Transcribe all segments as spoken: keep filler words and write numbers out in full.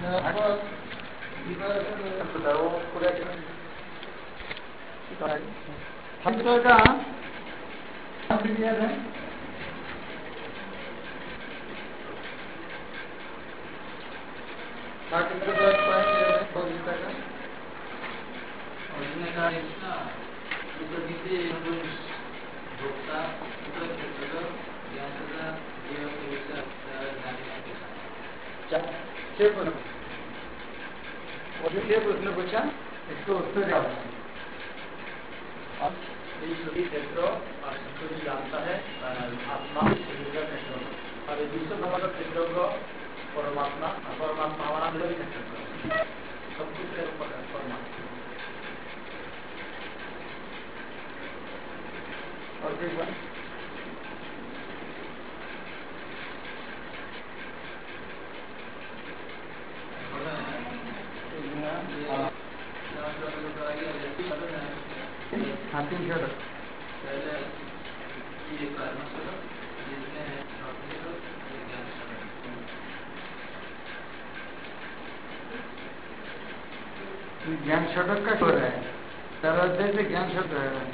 छात्र का है प्रश्न पूछा इसको उत्तर क्षेत्र और संस्कृति जानता है आत्मा शरीर का क्षेत्र और विश्व भ्रमण क्षेत्रों को परमात्मा परमात्मा हमारा मिले क्षेत्र सब कुछ परमात्मा और फिर हाँ तीन शब्द पहले ये कर्म शब्द जिसमें ज्ञान शब्द का स्वर है सर्वोदय से ज्ञान शब्द है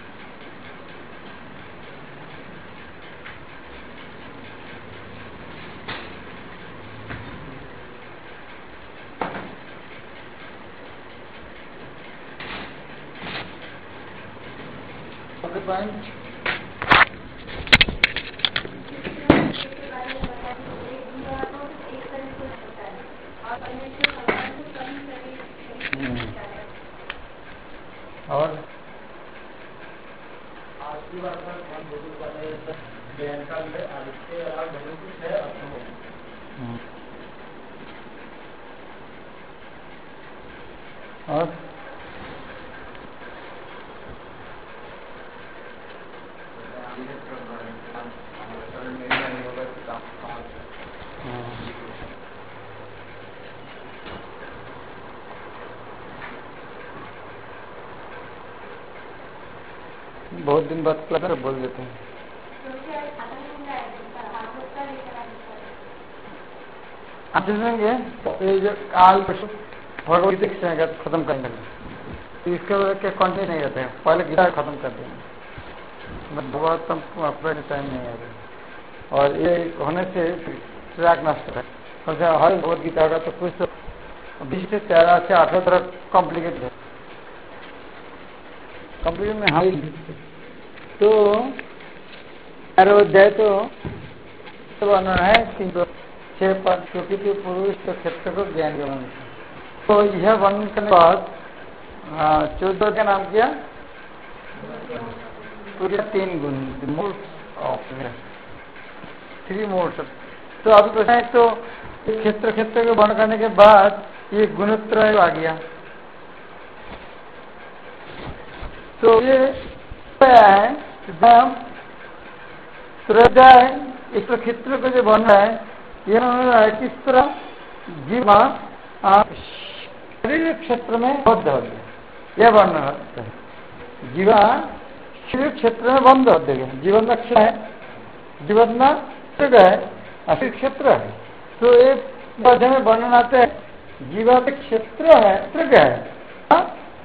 पॉइंट और आज की बात में हम बहुत वाले ज्ञान का है और इसके अलावा बहुत कुछ है और बहुत दिन बाद क्लास बोल देते हैं आप सुनेंगे ये जो काल भगवत गीता खत्म करने लगे इसके कंटिन्यू नहीं रहते हैं पहले गीता खत्म कर देंगे भगवतम अपने टाइम नहीं आ रहे और ये होने से ट्रैक नष्ट है और हर भगवत गीता होगा तो कुछ तो बीस से तेरह से अठारह तरह कॉम्प्लिकेटेड है कॉम्प्लिकेट में हाँ तो अध्याय तो वर्णन है किंतु छह पद प्रकृति पुरुष तो क्षेत्र को ज्ञान वर्णन तो यह वर्णन करने के बाद चौदह का नाम किया पूरे तीन गुण थ्री मोड्स तो अभी प्रश्न है तो क्षेत्र क्षेत्र को वर्णन करने के बाद ये गुणत्रय आ गया तो ये है त्रोध्याय इस क्षेत्र को जो बन रहा है यह है किस तरह जीवा शरीर क्षेत्र में बद्ध हो गया यह वर्णन होता है जीवा शरीर क्षेत्र में बंद हो गया जीवन लक्ष्य है जीवन है अशरीर क्षेत्र है तो एक अध्याय में वर्णन आते हैं जीवा के क्षेत्र है त्रिग है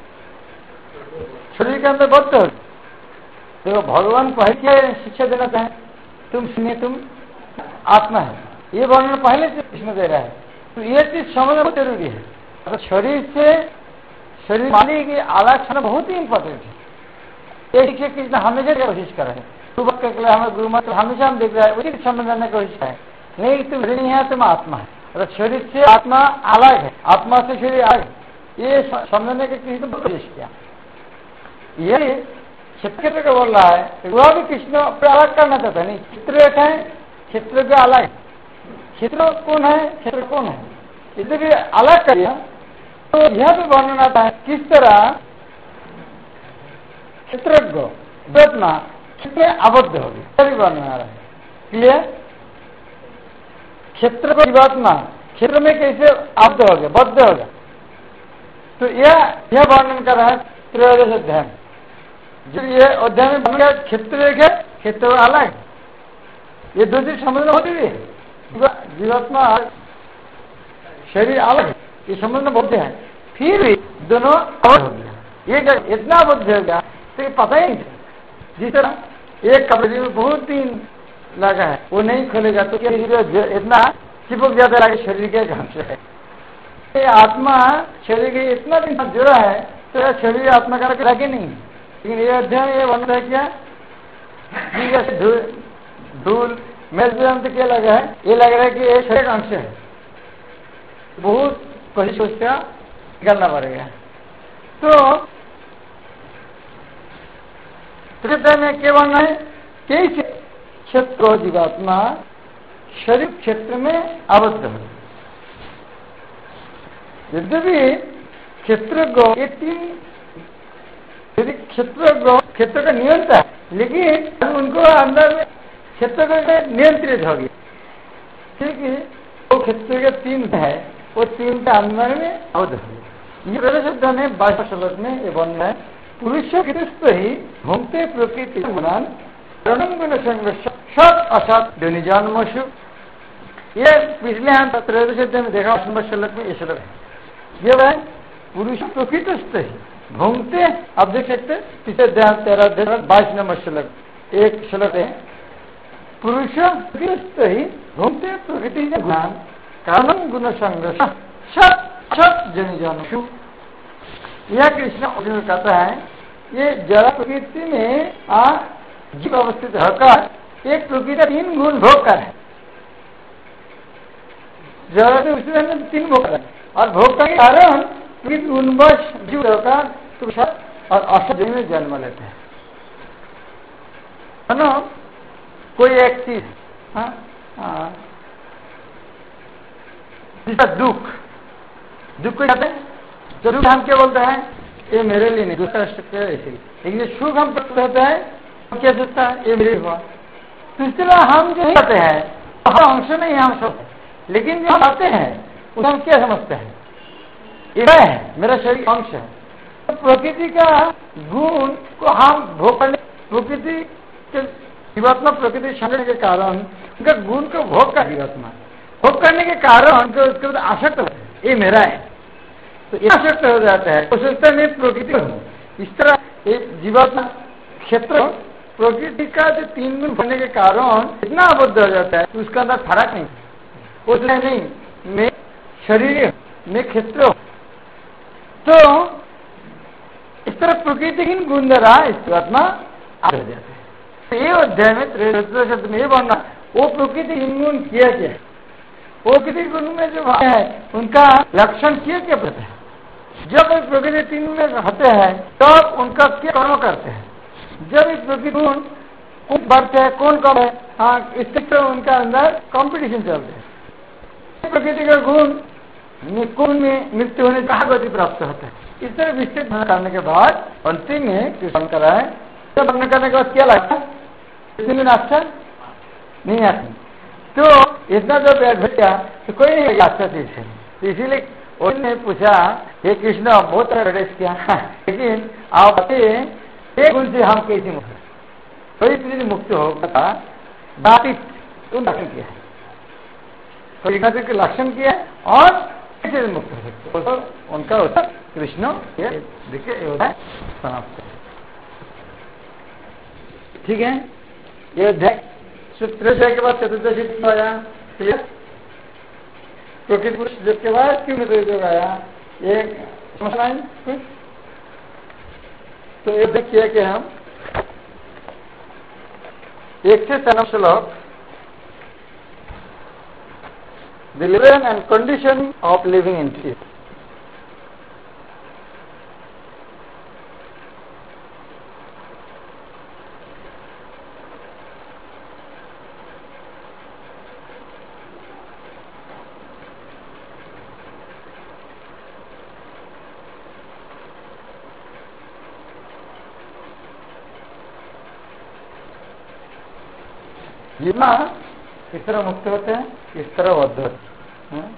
शरीर के अंदर बद्ध हो तो भगवान पहले क्या शिक्षा देना चाहे तुम सुनिए तुम आत्मा है ये वर्णन पहले से कृष्ण दे रहा है तो ये चीज समझना बहुत जरूरी है तो शरीर से शरीर मानी की आलाक्षण बहुत ही इम्पोर्टेंट है ये शिक्षा कृष्ण हमेशा कोशिश कर रहे हैं सुबह के लिए हमें गुरु मंत्र हमेशा हम देख रहे हैं उसी समझने की कोशिश है नहीं तुम शरीर है तुम आत्मा है और शरीर से आत्मा अलग है आत्मा से शरीर अलग ये समझने की कृष्ण बहुत कोशिश किया ये क्षेत्र का बोल रहा है वह भी कृष्ण अलग करना चाहता है नहीं चित्र एक है क्षेत्र के अलग क्षेत्र कौन है क्षेत्र कौन है इसे भी अलग कर दिया तो यह भी वर्णन आता है किस तरह क्षेत्रज्ञ प्रयत्न क्षेत्र आबद्ध होगी भी वर्णन आ रहा है इसलिए क्षेत्र को जीवात्मा क्षेत्र में कैसे आबद्ध हो गया बद्ध हो गया तो यह यह वर्णन कर रहा है त्रयोदश अध्याय जो ये अध्याय में बन गया क्षेत्र एक है क्षेत्र अलग ये दो चीज समझना होती है जीवात्मा शरीर अलग है, ये संबंध बुद्ध है, फिर भी दोनों अलग हो गया। ये इतना बुद्ध हो गया तो ये पता ही नहीं। जिस तरह एक कपड़े में बहुत दिन लगा है, वो नहीं खोलेगा तो क्या इतना चिपक जाता है शरीर के घाम से है। ये आत्मा शरीर के इतना दिन जुड़ा है तो शरीर आत्मा का लगे नहीं। लेकिन ये अध्ययन ये बन रहा है क्या धूल मेल तो क्या लगा है, ये लग रहा है कि ये शरीर का अंश है। बहुत कोशिश उसका निकालना पड़ेगा। तो तृतीय में क्या बनना है, कई क्षेत्र जीवात्मा शरीर क्षेत्र में आबद्ध है। यद्यपि क्षेत्र गो ये तीन यदि क्षेत्र गो क्षेत्र का नियंत्रण है, लेकिन उनको अंदर में क्षेत्र को नियंत्रित होगी, क्योंकि वो क्षेत्र के तीन है, वो तीन का अंदर में आबद्ध है। ये शब्द में बाईस श्लोक में ये बनना है, पुरुष ही घूमते प्रकृति गुणान रणंगुण संघर्ष सत असत ध्वनिजान्मशु। ये पिछले हम त्रयोदश अध्याय में देखा नंबर श्लोक में ये श्लोक है। ये वह पुरुष प्रकृतस्थ ही घूमते, आप देख सकते पिछले अध्याय तेरह अध्याय बाईस नंबर श्लोक एक श्लोक है, पुरुष प्रकृतस्थ ही घूमते प्रकृति गुणान कारण गुण संघर्ष सत असत ध्वनिजान्मशु। यह कृष्ण अर्जुन कहता है ये जड़ प्रकृति में आ जीव अवस्थित होकर एक प्रकृति तीन गुण भोग कर है। जड़ में उसी में तीन भोग कर और भोग के कारण प्रकृति गुणवश जीव होकर तुषार और असत में जन्म लेते हैं। है ना, कोई एक चीज जिसका दुख दुख को कहते हैं, तो दुख हम क्या बोलते हैं, ये मेरे लिए नहीं, दूसरा स्ट्रक्चर है इसीलिए। लेकिन जो सुख हम प्राप्त होता है तो क्या सोचता है, ये मेरे हुआ। तो इस तरह हम जो कहते हैं हम अंश नहीं, हम सब, लेकिन जो हम आते हैं उसे हम क्या समझते हैं, ये है मेरा शरीर अंश है। तो प्रकृति का गुण को हम भोग करने, प्रकृति के जीवात्मा प्रकृति संगठन के कारण उनका गुण को भोग कर जीवात्मा भोग करने के कारण उनको उसके बाद आसक्त होते हैं, ये मेरा है, तो आसक्त हो जाता है। तो सोचता है मैं प्रकृति हूँ। इस तरह एक जीवात्मा क्षेत्र प्रकृति का जो तीन गुण बनने के कारण इतना आबद्ध हो जाता है, तो उसका अंदर फर्क नहीं, उसने नहीं मैं शरीर मैं क्षेत्र। तो इस तरह प्रकृति की गुण द्वारा इस जीवात्मा आ जाते हैं। तो ये अध्याय में त्रयोदश शब्द में ये बनना, वो प्रकृति तीन गुण किया क्या, वो किसी गुण में जो है उनका लक्षण किया क्या पता है। जब इस प्रकृति तीन में होते हैं तब तो उनका क्या कर्म करते हैं। जब इस प्रकृति गुण कौन बढ़ते हैं कौन कम है, हाँ इससे तो उनका अंदर कंपटीशन चलते हैं। प्रकृति का गुण गुण में मृत्यु होने कहा गति प्राप्त होता है। इस तरह विस्तृत करने के बाद अंतिम में कृष्ण कराए, जब बनने करने के बाद क्या लगता है, दिन अच्छा नहीं आती। तो इतना जो बैठ गया तो कोई नहीं अच्छा चीज है। तो इसीलिए उन्होंने पूछा हे कृष्ण बहुत प्रवेश किया, लेकिन आप बताइए एक गुण से हम कैसे मुक्त, कोई चीज मुक्त होगा बाधित लक्षण किया है, कोई के लक्षण किया है और कैसे मुक्त हो सकते, तो उनका उत्तर कृष्ण देखिए समाप्त। ठीक है, ये अध्याय सूत्र के बाद चतुर्दशी आया, प्रकृति पुरुष जब के बाद क्यों योग आया, एक समझना है कुछ। तो ये देखिए कि हम एक से तीन श्लोक the living and condition of living entity. जीवा किस तरह मुक्त होते हैं, किस तरह बद्ध होते हैं।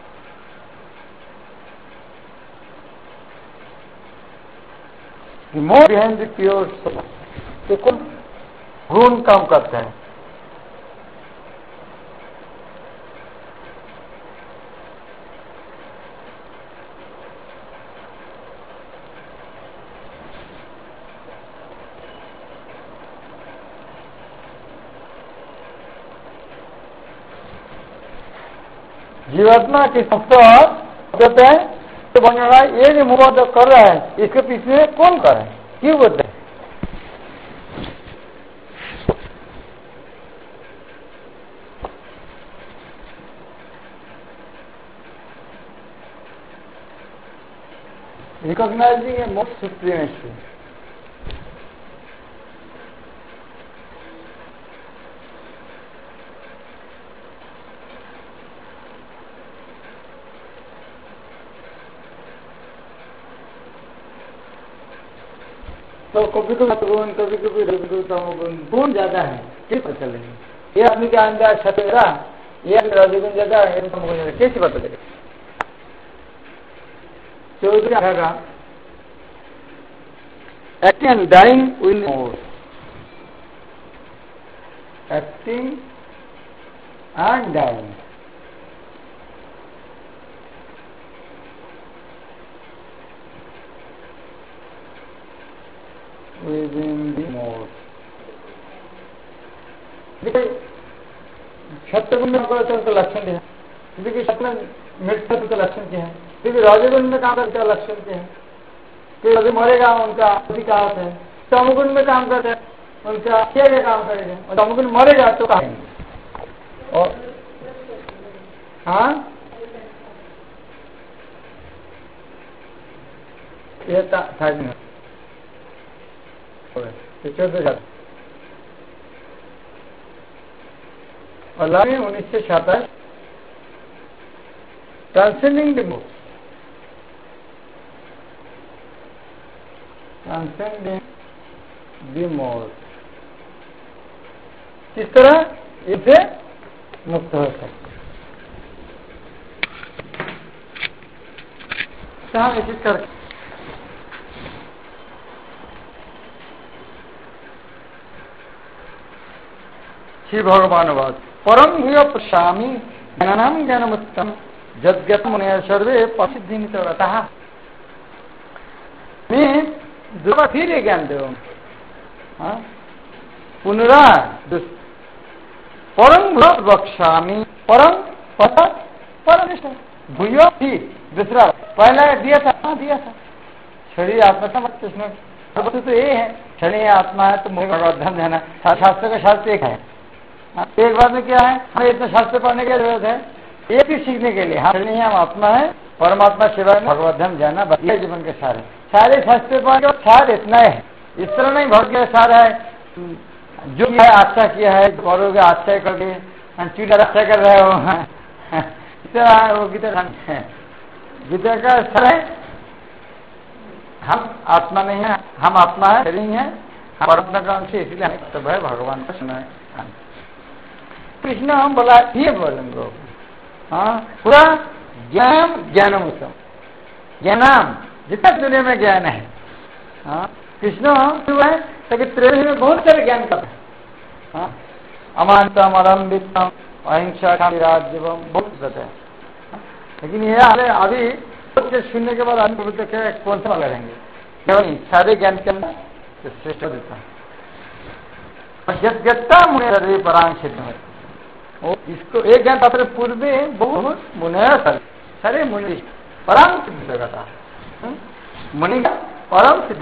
More behind the pure soul, तो कौन गुण काम करते हैं। जीवात्मा की मुक्त और कहते हैं तो बन रहा है, ये जो मुक्त कर रहा है इसके पीछे कौन कर रहा है, क्यों बोलते हैं? Recognizing a most supremacy. तो कभी कभी सतगुण, कभी कभी रजगुण, तमोगुण गुण ज्यादा है, कैसे पता चलेगा? ये आदमी के अंदर सतेरा, ये रजगुण ज्यादा है, तमोगुण ज्यादा, कैसे पता चलेगा? चौधरी आएगा acting and dying will more. Acting and dying. Within the more. देखिए सत्वगुण में काम करते हैं लक्षण क्या है? देखिए सत्व मृत्यु के लक्षण क्या है? देखिए राजगुण में काम करते हैं लक्षण क्या है? कि अभी मरेगा उनका अधिकार है। तमोगुण में काम करते हैं उनका क्या क्या काम करेगा, और तमोगुण मरेगा तो कहा और हाँ ये था चौदह और लाइन उन्नीस सौ सत्ताईस transcending the move, transcending the move किस तरह इससे मुक्त हो सकते कहाँ निश्चित कर श्री भगवान बात परम भूय पश्यामि ज्ञानम ज्ञानमुत्तम जद्गत मुनय सर्वे प्रसिद्धि नितरतः। मैं दोबारा फिर ये ज्ञान दो पुनरा परम भूय वक्ष्यामि परम परम भूय भी दूसरा पहला दिया था हाँ दिया था शरीर आत्मा समझ इसमें वस्तु तो ये है शरीर आत्मा है तो मुझे भगवत ध्यान देना शास्त्र का शास्त्र एक है। एक बात में क्या है हमें इतना शास्त्र पढ़ने की जरूरत है एक ही सीखने के लिए हाँ नहीं हम आत्मा है परमात्मा शिवाय भगवत धाम जाना बदले जीवन के सारे सारे शास्त्र पढ़ने सार इतना है इस तरह नहीं भगवत सार है जो है अच्छा किया है करोगे अच्छा करके चीटा अच्छा कर रहे हो इतना वो गीता है गीता का सर है हम आत्मा नहीं है हम आत्मा है नहीं है परमात्मा का अंश इसलिए हमें सब है भगवान का सुना है। कृष्ण हम बोला ये बोलेंगे हाँ पूरा ज्ञान ज्ञानम उत्तम ज्ञानम जितना दुनिया में ज्ञान है हाँ कृष्ण क्यों है ताकि त्रिवेणी में बहुत सारे ज्ञान करते हैं हाँ अमानतम अरम्बितम अहिंसा राज्यवम बहुत कहते हैं लेकिन ये अभी सुनने के बाद आदमी बोलते क्या कौन सा वाला रहेंगे क्यों नहीं सारे ज्ञान के अंदर श्रेष्ठ देता है मुने परांग सिद्ध है इसको एक ज्ञान पात्र पूर्व बहुत मुनय सारे मुनि परम सिद्ध जगता है मुनि परम सिद्ध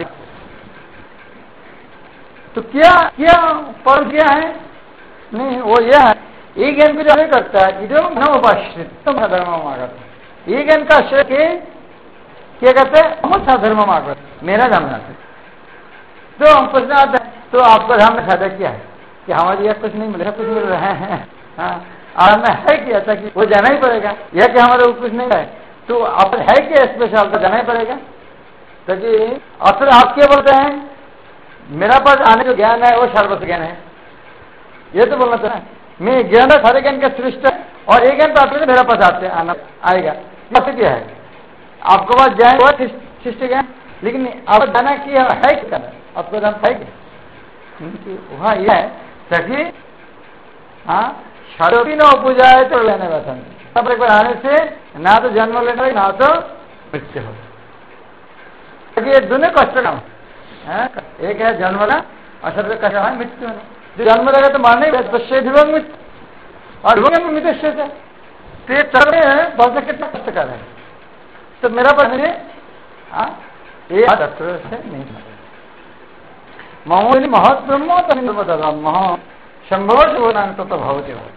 तो क्या क्या पर क्या है नहीं वो यह है एक ज्ञान को जो करता है इधर न उपाश्रित धर्म मागत ये ज्ञान का आश्रय के क्या कहते हैं हम सा धर्म मागत मेरा धाम है तो हम प्रश्न आता है तो आपका धाम में फायदा क्या है कि हमारे यहाँ कुछ नहीं मिलेगा कुछ मिल रहे हैं हाँ आना है क्या था कि वो जाना ही पड़ेगा यह कि हमारे कुछ नहीं है तो आप है क्या स्पेशल तो जाना ही पड़ेगा ताकि अक्सर आप क्या बोलते हैं मेरा पास आने जो ज्ञान है वो सर्वस्व ज्ञान है ये तो बोलना था मैं ज्ञान है सारे ज्ञान का श्रेष्ठ है और एक ज्ञान प्राप्त मेरा पास आते आना आएगा क्या है आपको पास जाए वो शिष्ट ज्ञान लेकिन आप जाना कि है क्या आपको जान पाएगा वहाँ यह है ताकि हाँ शरोपी न पूजा है तो लेने वसन तब एक बार आने से ना तो जन्म लेना ना तो मृत्यु हो ताकि ये दोनों कष्ट का है एक है जन्म लेना और सबसे कष्ट है मृत्यु होना जो जन्म लेगा तो मारने मृत्यु और मृत्यु है तो ये चल रहे हैं बहुत कितना कष्टकर है। तो मेरा प्रश्न है ये डॉक्टर से नहीं महोली महत् ब्रह्म तो मह शंभव शिवनांग तो भवती हो।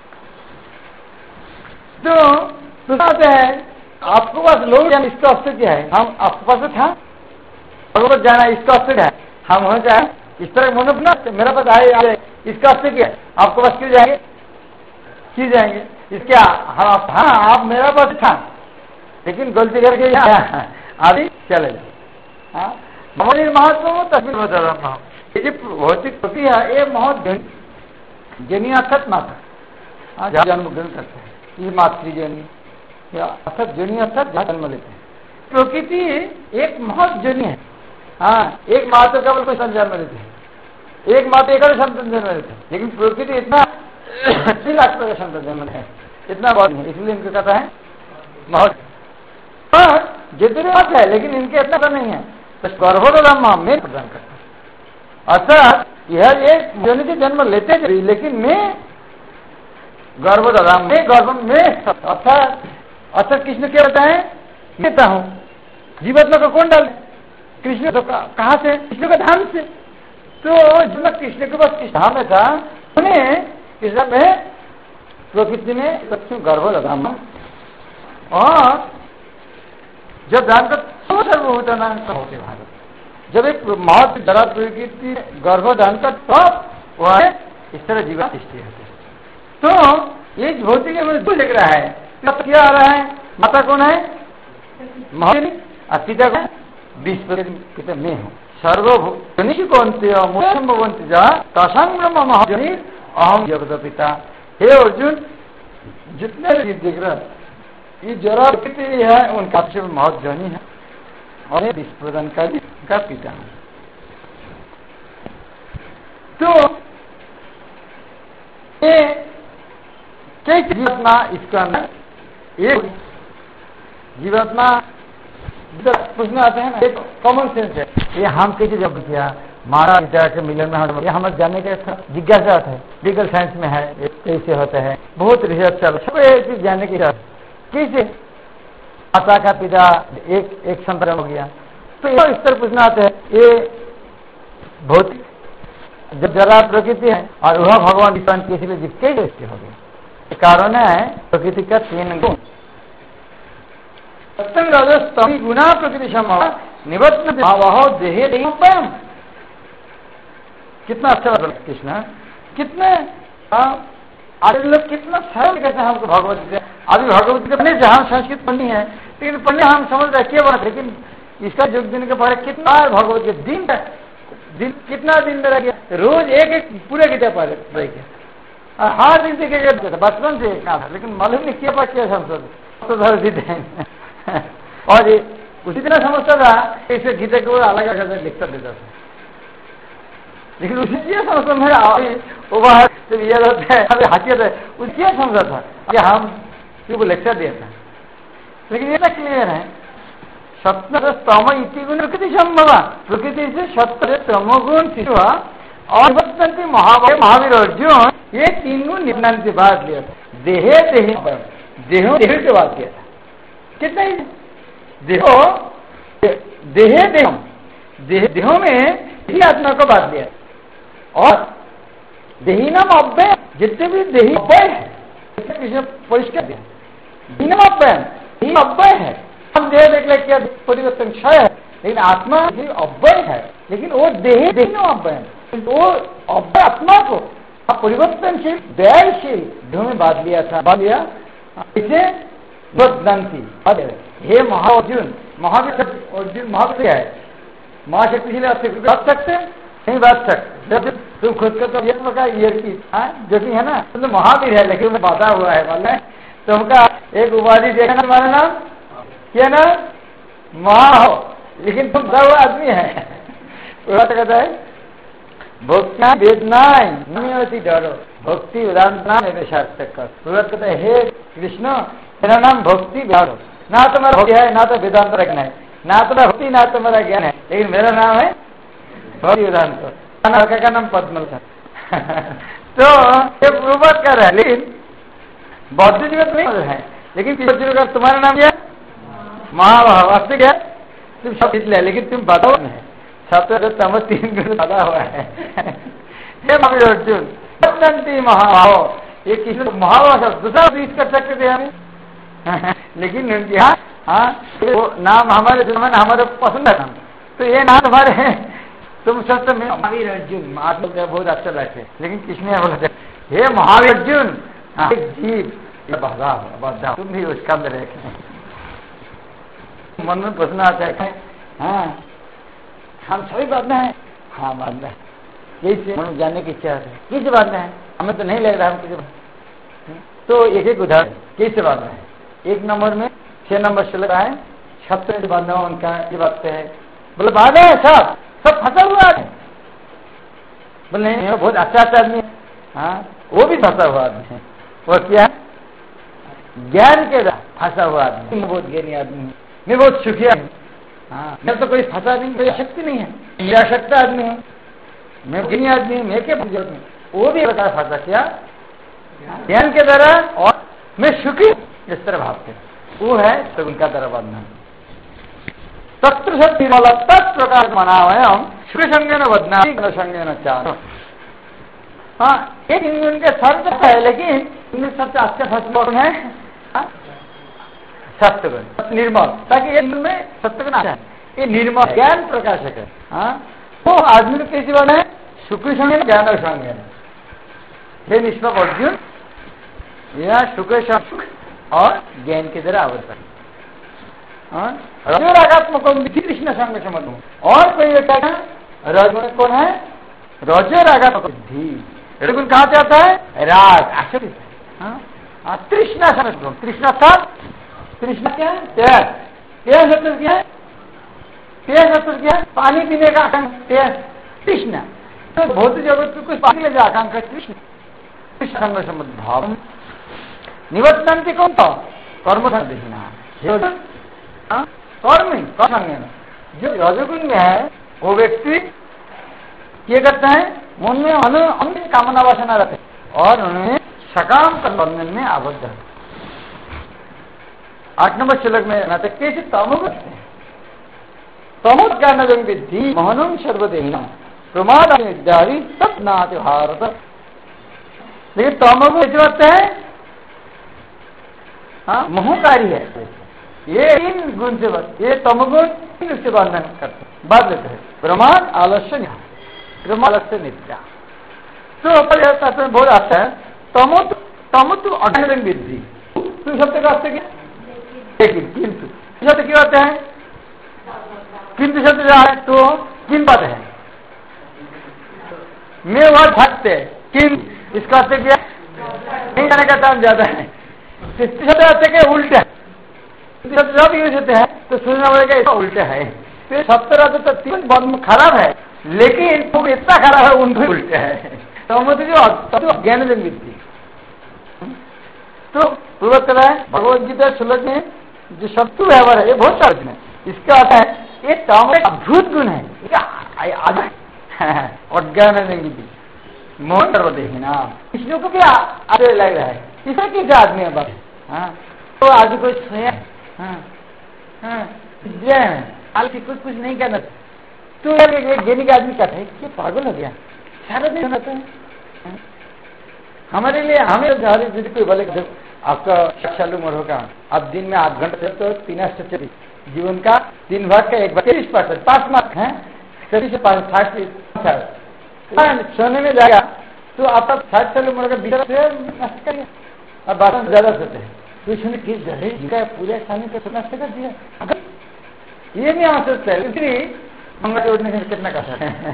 तो सुनाते हैं आपको पास लोग जान इसका अस्तित्व क्या है, हम आपके पास था भगवत जाना इसका अस्तित्व है, हम हो जाए इस तरह मनोप ना मेरा पास आए आए इसका अस्तित्व क्या है, आपको पास क्यों जाएंगे क्यों जाएंगे इसके हाँ हाँ आप मेरा पास था लेकिन गलती करके अभी चले जाए। हाँ महत्व तस्वीर बता रहा हूँ ये भौतिक प्रति है ये बहुत जनी अर्थात माता जन्म ग्रहण करते हैं ये मातृजनी या अर्थात जनी अर्थात जन्म लेते हैं। प्रकृति एक बहुत जनी है। हाँ एक माँ तो केवल कोई संतान जन्म लेते हैं, एक माँ तो एक संतान जन्म लेते हैं, लेकिन प्रकृति इतना अस्सी लाख का संतान जन्म है इतना बहुत नहीं, इसलिए इनको कहता है बहुत जितनी बात है लेकिन इनके इतना तो नहीं है। तो गर्भोदम में प्रदान करता है अर्थात यह एक जन के जन्म लेते थे लेकिन मैं गर्भोदम में गर्भ में अर्थात अर्थात कृष्ण क्या होता है देता हूँ जीवात्मा को कौन डाले कृष्ण तो कहाँ से कृष्ण का धाम से। तो जब कृष्ण के पास किस धाम में था उन्हें कृष्ण में प्रकृति में लक्ष्मी गर्भोदम और जब धाम का सर्वभूत नाम होते भारत जब एक महत जरा प्रकृति गर्भधान का तब वह है इस तरह जीवन सृष्टि होती है। तो ये भौतिक में देख रहा है तब क्या आ रहा है माता कौन है महनी और पिता कौन बीस पिता मैं हूँ सर्वभूत कौनते भवंती जा तसंग ब्रह्म महाजनी अहम जगत पिता। हे अर्जुन जितने जीव देख रहा ये जरा प्रकृति है उनका महत जनी है और विश्व प्रदान का पिता हूं। तो ये कई जीवात्मा इसका एक जीवात्मा पूछना आते हैं ना एक कॉमन सेंस है ये हम कैसे जब किया मारा पिता के मिलन में हम ये हमें जानने का जिज्ञासा है लीगल साइंस में है कैसे होता है बहुत रिसर्च चल सब ये चीज जानने की कैसे माता का पिता एक एक संतान हो गया। तो इस तरह पूछना आता है ये भौतिक जब जरा प्रकृति है और वह भगवान विश्वान किसी भी जीव के दृष्टि हो गई कारण है प्रकृति का तीन गुण सप्तम रजस्तमी गुणा प्रकृति सम निवत्त भाव देहे स्वयं। कितना अच्छा कृष्ण कितने आज लोग कितना सरल कहते हैं हमको भगवत गीता अभी भगवत गीता पढ़ने से हम संस्कृत पढ़नी है लेकिन पढ़ने हम समझ रहे क्या बात लेकिन इसका जो दिन के पढ़े कितना भगवत गीता दिन दिन कितना दिन मेरा गया रोज एक एक पूरे गीता पढ़ रहे क्या हर दिन देखे गए बचपन से देखना था लेकिन मालूम नहीं क्या पढ़ किया संसद गीता और उसी तरह समझता था इसे गीता को अलग अलग लिखता देता था लेकिन उसी क्या समझता मेरा वो बाहर जब ये होता है अभी हाथियत है उस क्या समझा था कि हम को लेक्चर दिया था लेकिन ये ना क्लियर है सत्य तम इति गुण प्रकृति संभव प्रकृति से सत्य तमोगुण शिशु और महावीर महावीर अर्जुन ये तीन गुण निपटाने से बात लिया था देहे देहे देहो देह से बात किया था कितना ही देहो देहे देह देह देहों में ही आत्मा को बात दिया और देही नाम अव्यय जितने भी देही अव्यय है परिष्कार दिया दीनम अव्यय देही अव्यय है हम देह देख ले क्या परिवर्तन क्षय है लेकिन आत्मा अव्यय है लेकिन वो देही देही नाम अव्यय है वो अव्यय आत्मा को परिवर्तनशील दयाशील देह में बांध लिया था बांध लिया इसे बदंती हे महाअर्जुन महावीर अर्जुन महावीर है महाशक्ति के लिए बात सकते नहीं बात सकते जब तुम खुद को तो ये ईयर की जो कि है ना तो महावीर है लेकिन मैं बाधा हुआ है बोले तुमका एक उपाधि देखा ना तुम्हारा नाम क्या ना महा हो लेकिन तुम सब आदमी है कहता है भक्ति वेदना नहीं होती डरो भक्ति वेदांत शास्त्र कहता है हे कृष्ण मेरा नाम भक्ति बिहार ना तो मेरा भक्ति है ना तो वेदांत रखना है ना तो भक्ति ना तो मेरा ज्ञान है लेकिन मेरा नाम है भक्ति वेदांत का नाम पद्मल था तो ये बात कर रहा है लेकिन बौद्ध जीवन नहीं है लेकिन तीसरे का तुम्हारा नाम क्या? महाभाव। वास्तव क्या तुम सब खींच लिया, लेकिन तुम बताओ नहीं सत्व तम तीन गुण ज्यादा हुआ है। हे महावीर अर्जुन सत्यंती महाभाव, ये किसी महाभाव शब्द दूसरा यूज कर सकते थे हमें, लेकिन उनके यहाँ हाँ वो नाम हमारे जमाने हमारे पसंद है नाम, तो ये नाम हमारे है तुम सब में महावीर अर्जुन आप लोग बहुत अच्छा लगते, लेकिन किसने बोला हे महावीर अर्जुन एक जीव बधा तुम भी उसका अंदर एक मन में प्रश्न आता है हाँ हम सभी बांधना है, हाँ बांधना है, यही से मन जानने की इच्छा है किसे बांधना है, हमें तो नहीं लग रहा हम किसे। तो एक एक उदाहरण कैसे बांधना है, एक नंबर में छह नंबर से लगा है छत्र बांधना उनका ये बात है, बोले बांधा है सब सब फंसा हुआ है, बोले नहीं बहुत अच्छा अच्छा आदमी है, हाँ वो भी फंसा हुआ आदमी है, वो क्या ज्ञान के फंसा हुआ आदमी, मैं बहुत ज्ञानी आदमी हूँ, मैं बहुत सुखी आदमी, हाँ मैं तो कोई फंसा नहीं, कोई शक्ति नहीं है, मैं अशक्त आदमी हूँ, मैं ज्ञानी आदमी हूँ, मैं क्या पूछा हूँ, वो भी बता फंसा क्या ज्ञान के द्वारा, और मैं सुखी इस तरह भावते वो है तो उनका तरह बंधन तत्र शक्ति वाला तत्प्रकार मनावयम श्री संज्ञान बदना संज्ञान चार। हाँ एक उनके सर्च है, लेकिन उनमें सबसे अच्छा फर्स्ट है सत्यगुण निर्मल, ताकि ये में सत्यगुण आता है, ये निर्मल ज्ञान प्रकाशक है। हाँ वो आदमी को कैसी बात है शुक्र संज्ञान ज्ञान और संज्ञान, हे निष्पाप अर्जुन यह शुक्र और ज्ञान के द्वारा आवश्यक रजो रागात्मक कृष्ण संग समझू, और कोई व्यक्ति रजो कौन है रजो रागात्मक बुद्धि, रजोगुण कहाँ से आता है राग आश्चर्य, हाँ तृष्णा समझ, तृष्णा था तृष्णा क्या है त्याग, त्याग शत्रु क्या है त्याग शत्रु क्या है पानी पीने का आकांक्षा त्याग तृष्णा, तो भौतिक जगत में कुछ पानी ले जाए आकांक्षा तृष्णा, कृष्ण संग समझ भाव निवर्तनती कौन था कर्म देखना कर्म कर्म जो रजोगुण में है वो व्यक्ति क्या करता है मन में अन्य कामना वासना रहते और उन्हें सकाम कर बंधन में आबद्ध है। आठ नंबर श्लोक में नाते कैसे तमो करते हैं तमो ज्ञान विद्धि मोहनम सर्वदेहिना प्रमाद विद्यारी तब नाते भारत, लेकिन तमो को कैसे करते हैं हाँ मोहकारी है, ये इन गुण से बस ये तमगुण से बंधन करते बात लेते हैं प्रमाद आलस्य प्रमाद आलस्य निद्रा। तो बहुत आता है तमो तमो तो अज्ञान विद्धि, तुम शब्द का अर्थ क्या लेकिन किंतु शब्द क्यों आते हैं किंतु शब्द जो है तो किन बात है मैं वह भटते किन इसका अर्थ क्या नहीं जाने का टाइम ज्यादा है, शब्द अर्थ के उल्टा शब्द जब यूज होते हैं तो सुनना पड़ेगा इसका उल्टा है, तो सत्तर अर्थ तो तीन बहुत खराब है, लेकिन वो इतना खराब है उनको उल्टा है, तो मतलब जो ज्ञान विद्धि। तो पूर्वत है भगवद गीता श्लोक में जो शत्रु व्यवहार है ये बहुत सारे है, इसका अर्थ है ये तम एक अद्भुत गुण है अज्ञान विद्धि मोहन सर्वदेहिना, इसलिए को क्या आगे लग रहा है इसे कैसे आदमी है बस हाँ तो आदमी कोई सोया हाँ हाँ आलसी कुछ कुछ नहीं करना, तो गेनी का आदमी कहता है कि पागल हो गया सारा दिन रहता है। हमारे लिए हमें यदि कोई बोले आपका चालू उम्र होगा आप दिन में आठ घंटे तो तीन आश्चर्य जीवन का तीन भाग का एक भाग तीस परसेंट पांच मार्क है सभी से पांच साठ सोने में जाएगा तो आपका साठ साल उम्र का बीस नष्ट करिए और बात ज्यादा सोते हैं तो इसने किस जगह पूरे खाने का नष्ट कर दिया, अगर ये नहीं आ सकता है इसलिए मंगल उठने से कितना कर सकते हैं।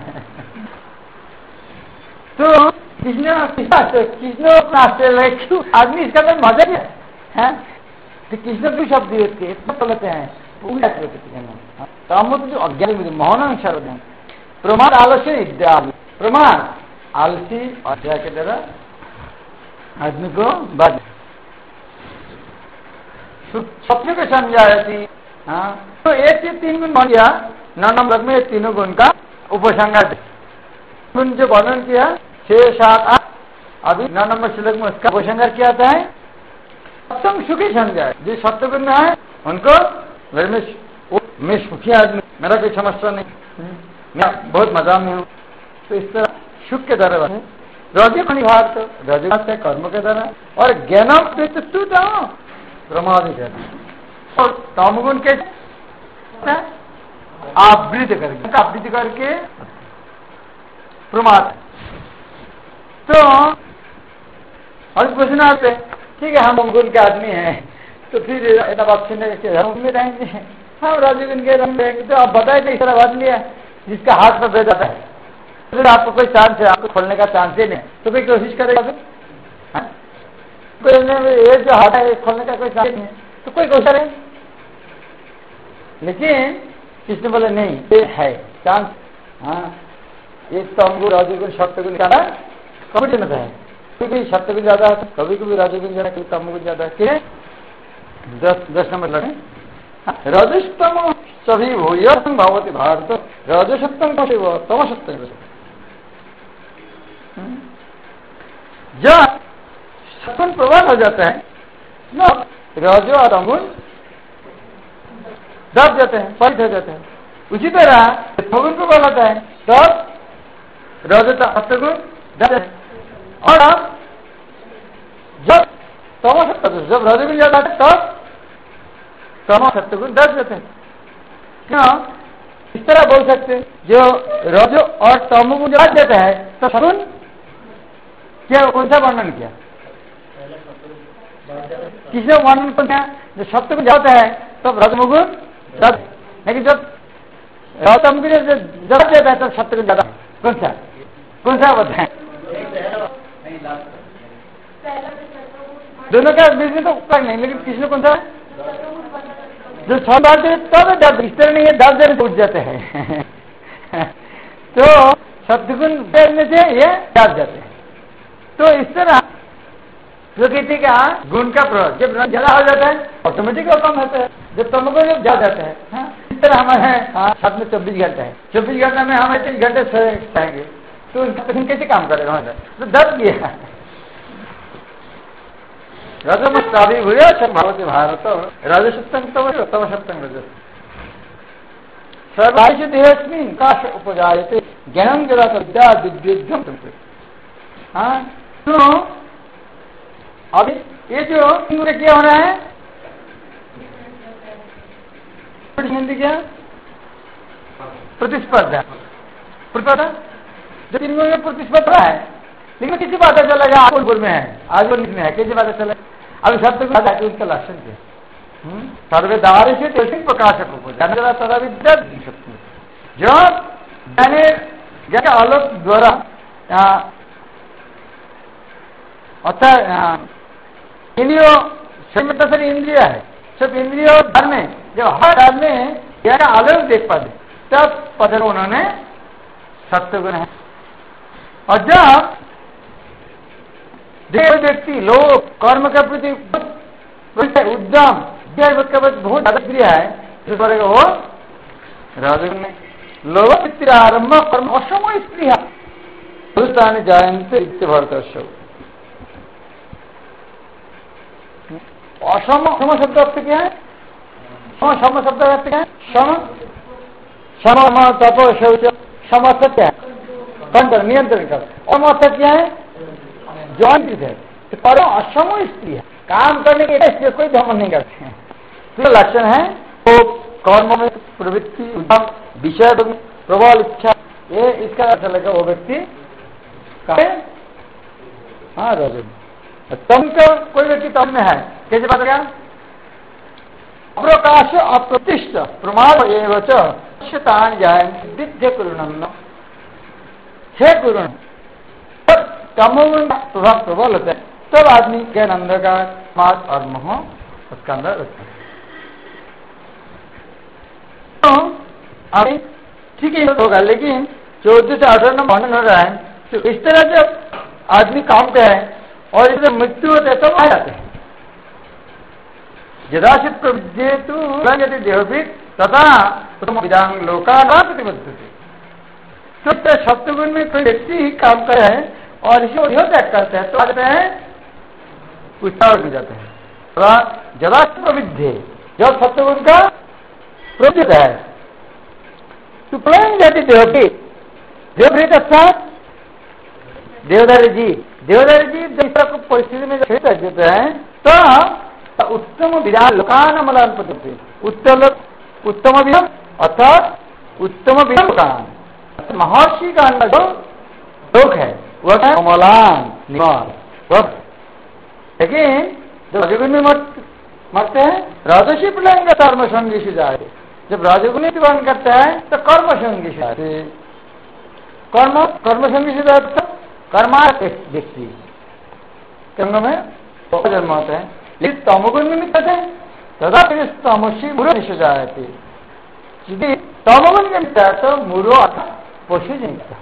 तो किसने किसने अपना आश्चर्य क्यों आदमी इसका तो मजा ही है, तो किसने भी शब्द दिए थे इतना बोलते हैं पूरा तो हम जो अज्ञान मौन सर्वज्ञान प्रमाण आलस्य इत्यादि प्रमाण आलसी अध्याय के द्वारा आदमी को बद स्वप्न को समझाती हाँ तो एक से तीन गुण बन गया नौ नंबर में तीनों गुण का उपसंहार गुण जो वर्णन किया छह सात आठ अभी नौ नंबर श्लोक में उसका उपसंहार किया जाता है सत्संग सुखी समझा, जो सत्वगुण में है उनको मैं सुखी आदमी, मेरा कोई समस्या नहीं, मैं बहुत मजा में हूँ। तो इस तरह सुख के द्वारा है रजोगुण भाग, तो रजोगुण से कर्म के द्वारा, और ज्ञानम तू जाओ प्रमाद ज्ञान, और तमगुण के आवृत्ति करके आवृत्ति करके प्रमाद। तो और प्रश्न आते ठीक है, हम तमगुण के आदमी हैं, तो फिर इतना बात सुनने हम में रहेंगे, हम रजोगुण के रंग रहेंगे। तो आप बताए थे इस तरह बात लिया, जिसका हाथ पर दे जाता है, फिर आपको कोई चांस है, आपको खोलने का चांस ही नहीं, तो कोई कोशिश करेगा फिर? ये जो हाथ है खोलने का कोई चांस नहीं है, तो कोई कोशिश करे। लेकिन किसने बोले नहीं ये है चांस, हाँ ये तमगुण रजोगुण सत्वगुण का कभी नहीं है, कभी सत्वगुण ज्यादा है, कभी कभी रजोगुण ज्यादा, कभी तमगुण ज्यादा है। दस दस नंबर लगे रजस्तम सभी भूयम भगवती भारत, रजसत्तम तम सत्य। जब सत्गुण प्रबल हो जाता है ना, रजो और तमगुण दब जाते हैं, परित हो जाते हैं। उसी तरह तमगुण प्रबल होता है तब रजो सत्गुण दब जाते हैं, और अब जब तम सत्य, जब रजोगुण ज्यादा है तब तम सत्गुण दब जाते हैं। क्यों? इस तरह बोल सकते जो रजो और तमगुण जब देता है तो सत्गुण क्या कौन सा वर्णन किया, किसने वर्णन कर दिया? जो सत्गुण जाता है तब रजोगुण दब, लेकिन जब तमगुण जब देता है तब सत्गुण ज्यादा। कौन सा कौन सा बताए? दोनों का बीच में तो फर्क नहीं, लेकिन किसने कौन सा जो छह बार दे तब दर्द, इस तरह नहीं है दस देर उठ जाते हैं तो सत्गुण देने से ये दब जाते हैं। तो इस तरह प्रकृति का गुण का प्रभाव जब ज्यादा हो जाता है ऑटोमेटिक और कम होता है, जब तमगुण जब ज्यादा जाता है। हाँ इस तरह हमारे हाँ साथ में चौबीस घंटे है, चौबीस घंटे में हम तीन घंटे सोएंगे तो उनका कैसे काम करेगा? तो दब गया रजमस्ताभी हुए भगवती भारत, रजसत्तम तम सत्तम रजस सर्वायुष देहस्मिन् काश उपजायते ज्ञानम जरा विद्या दिव्यम। हाँ तो अभी ये जो क्या हो रहा है, हिंदी क्या प्रतिस्पर्धा, प्रतिस्पर्धा जो तीन में प्रतिस्पर्धा है, लेकिन किसी बात चलेगा आकुलपुर में है, आज वो में है, किसी बात चले अभी सब तक उसका लक्षण क्या? सर्वे दारी से तेसिंग प्रकाशक को जाने सदा विद्या जो मैंने जैसे आलोक द्वारा अर्थात इंद्रियों शरीर सर इंद्रिय है, सब इंद्रियों धर्म में जब हर धर्म में जैसा आलोक देख पाते तब पता उन्होंने सत्वगुण है। और जब कोई व्यक्ति लोग कर्म के प्रति उद्यम बहुत ज्यादा प्रिय है, जो करेगा वो रजोगुण में। लोग आरंभ कर्म असमय स्त्रिया भूतानि जायन्ते भरतर्षौ। असम सम शब्द अर्थ क्या है? सम शब्द अर्थ क्या है? सम सम तप शौच सम अर्थ क्या है? कंट्रोल नियंत्रण कर। और अर्थ क्या है? जॉइंट है। तो करो असमय स्त्री है, काम करने के लिए कोई धमन नहीं करते हैं। तो लक्षण है वो कर्म में प्रवृत्ति विषय प्रबल इच्छा, ये इसका अर्थ लगा वो व्यक्ति हाँ रजोगुण। तम का कोई व्यक्ति तम में है, कैसे बात क्या? अप्रकाश अप्रतिष्ठ प्रमाद एवं जाए विद्य कुरुण छे कुरुण तमोगुण प्रभाव प्रबल होता है तब आदमी ज्ञान अंदर का मार्ग और मोह उसका अंदर होता है। तो अभी ठीक है होगा, लेकिन चौदह से अठारह में वर्णन हो रहा है तो इस तरह जब आदमी काम पे है और इसमें मृत्यु होता है तब आ जाते हैं। यदाचित प्रविद्येतु यदि देहभित तथा विदांग लोका प्रतिबद्धते। तो सप्तगुण में कोई व्यक्ति ही काम करे है और इसे त्याग करते हैं तो आते हैं उत्साह में जाते हैं। जदा प्रविधे, जब सत्वगुण का प्रवृत्त है तो प्लेन जाति देवकी देवभृत अच्छा देवदारी जी देवदारी जी दूसरा को परिस्थिति में जब देते हैं तो उत्तम विधान लोकान मलान पद्धति उत्तम उत्तम विधान अर्थात उत्तम विधान लोकान महर्षि का अंदर जो लोक है वह है कमलान निवार वह लेकिन जब रजोगुण में मरते हैं राजसी प्रलंग कर्म संगी से जाए जब राजोगुण ग्रहण करता है तो कर्म संगी से जाते कर्म कर्म संगी से जाते तो कर्मा व्यक्ति कर्म में जन्म होते हैं लेकिन तमोगुण में मिलते हैं तथा फिर तमसी मुरो से जाते यदि तमोगुण में मिलता है तो मुरो अर्थात पशु जनित